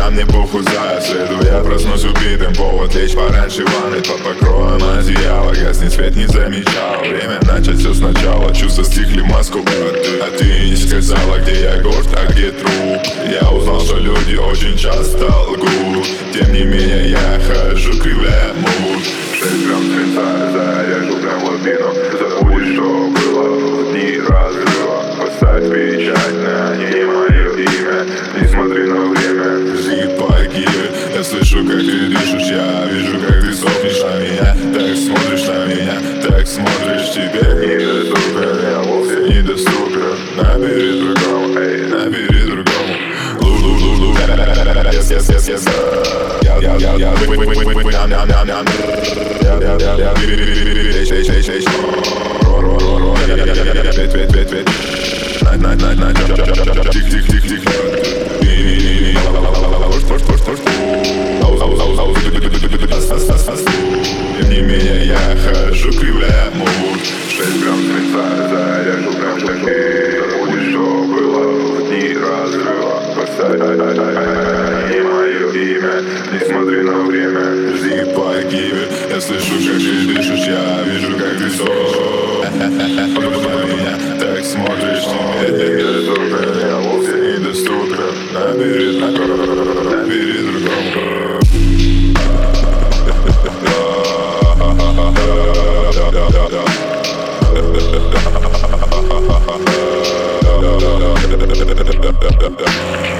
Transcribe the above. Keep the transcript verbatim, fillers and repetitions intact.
а мне похуй за следу. Я проснусь убитым, повод лечь пораньше ванной. Под покроем одеяла гаснет свет, не замечал. Время начать все сначала, чувства стихли, маску бьют. А ты не сказала, где я горд, а где труп. Я узнал, что люди очень часто лгут. Тем не менее я хожу, кривляя муж. Шесть грамм свинца, заряжу прям в лобину. Забудешь, что было в дни разрыва. Поставь печать на ней мое имя. Не смотри на время, жди погибель. Я слышу, как ты дышишь, я вижу, как ты сохнешь на меня. Так смотришь на меня, так смотришь, тебе недоступен. Я вовсе недоступен. Набери другому, эй, набери другому. Лу-лу-лу-лу, yes, yes, yes, yes. Я, я, я, я, вы, вы, вы, вы, вы, ням, ням, ням, ням. Я, я, я, я, ви, ви, ви, ви, ви, эй, эй, эй, эй. Ро, ро, ро, ро, я, я, я, я, веть, веть, веть, веть. Найт, найт, найт, найт, тих, тих, тих, тих. Тем не менее я хожу, кривляя муж. Шесть грамм свинца, заряжу прям в лобби. Забудешь, что было в дни разрыва. Поставь не мое имя, не смотри на время, жди погибель. Я слышу, как ты дышишь, я вижу, как ты сохнешь на меня, так смотришь, тебе недоступен. Я вовсе недоступен. Набери другому, набери другому. Да-да-да